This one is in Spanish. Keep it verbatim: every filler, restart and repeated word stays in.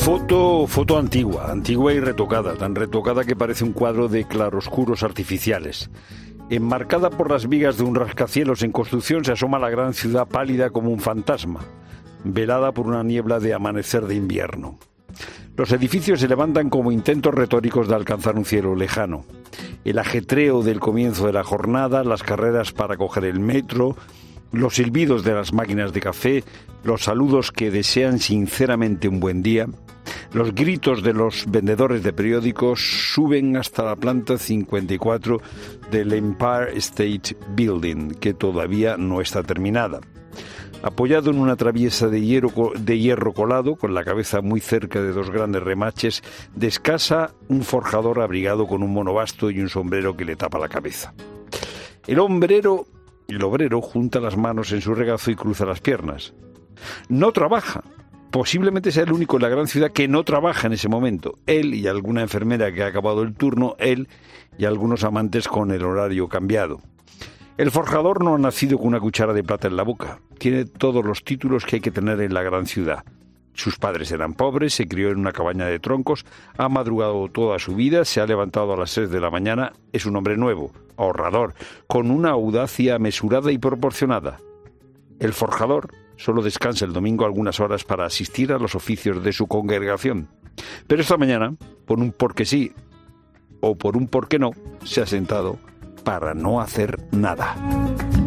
Foto, foto antigua, antigua y retocada, tan retocada que parece un cuadro de claroscuros artificiales. Enmarcada por las vigas de un rascacielos en construcción se asoma la gran ciudad pálida como un fantasma, velada por una niebla de amanecer de invierno. Los edificios se levantan como intentos retóricos de alcanzar un cielo lejano. El ajetreo del comienzo de la jornada, las carreras para coger el metro, los silbidos de las máquinas de café, los saludos que desean sinceramente un buen día, los gritos de los vendedores de periódicos suben hasta la planta cincuenta y cuatro del Empire State Building, que todavía no está terminada. Apoyado en una traviesa de hierro, de hierro colado, con la cabeza muy cerca de dos grandes remaches, descansa un forjador abrigado con un monobasto y un sombrero que le tapa la cabeza. El hombrero, el obrero junta las manos en su regazo y cruza las piernas. No trabaja. Posiblemente sea el único en la gran ciudad que no trabaja en ese momento. Él y alguna enfermera que ha acabado el turno, él y algunos amantes con el horario cambiado. El forjador no ha nacido con una cuchara de plata en la boca. Tiene todos los títulos que hay que tener en la gran ciudad. Sus padres eran pobres, se crió en una cabaña de troncos, ha madrugado toda su vida, se ha levantado a las seis de la mañana, es un hombre nuevo, ahorrador, con una audacia mesurada y proporcionada. El forjador solo descansa el domingo algunas horas para asistir a los oficios de su congregación. Pero esta mañana, por un porque sí o por un porque no, se ha sentado para no hacer nada.